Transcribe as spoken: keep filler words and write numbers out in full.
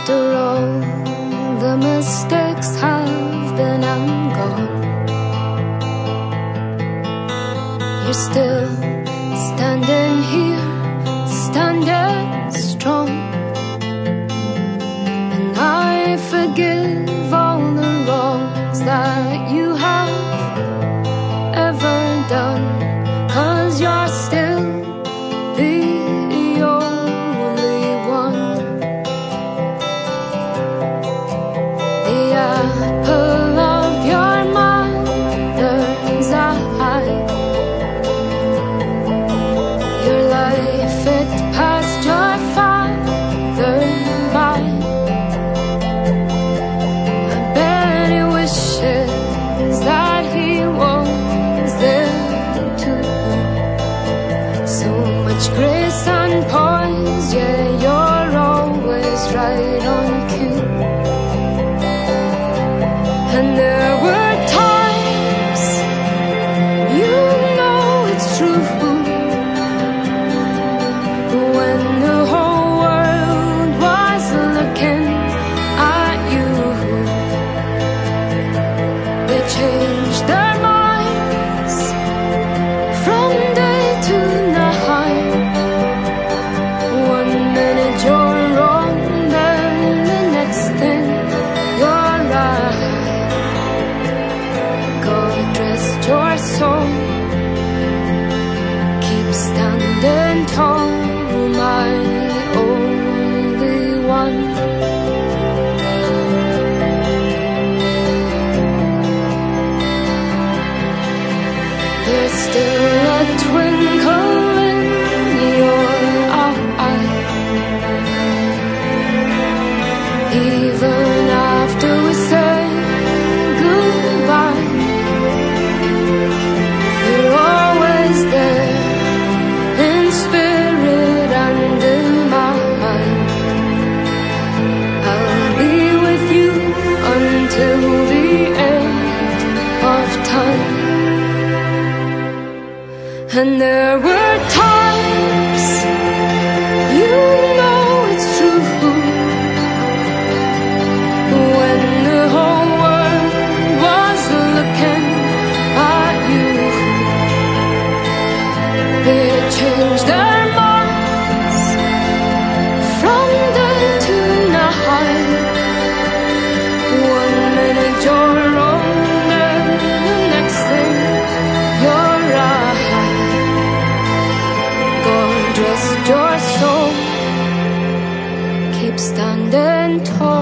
After all the mistakes have been and gone, you're still standing here, standing strong. And I forgive all the wrongs that you have ever done, 'cause you're still the only one. The apple of your mother's eye, your life, it passed your father by. I bet he wishes that he was there too. So much grace and poise, yeah, you're always right on cue. And there were times, you know it's true, when the whole world was looking at you. They changed their minds from day to night. One minute you're wrong, then the next thing you're right. God rest your soul, keep standing tall, my only one. There's still a twinkle in your eye, even after we say goodbye. You're always there, in spirit and in mind. I'll be with you until the end of time. And there were times, you know it's true, when the whole world was looking at you. They changed their minds from day to night. One minute you're wrong, then the next thing you're right. God rest your soul, keep standing tall.